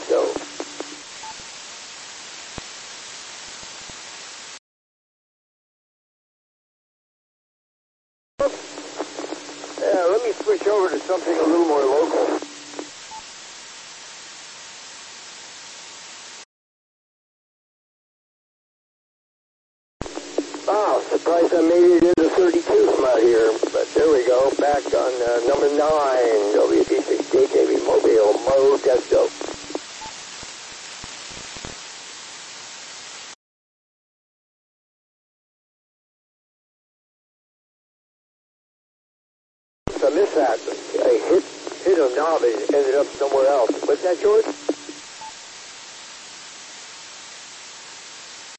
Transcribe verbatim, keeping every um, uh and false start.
Testo. Yeah, let me switch over to something a little more local. Wow, surprised I made it into thirty-two from out here. But there we go, back on uh, number nine, W P six K K V Mobile, Mo Testo. I missed that. I hit, hit a knob and ended up somewhere else. What's that, George?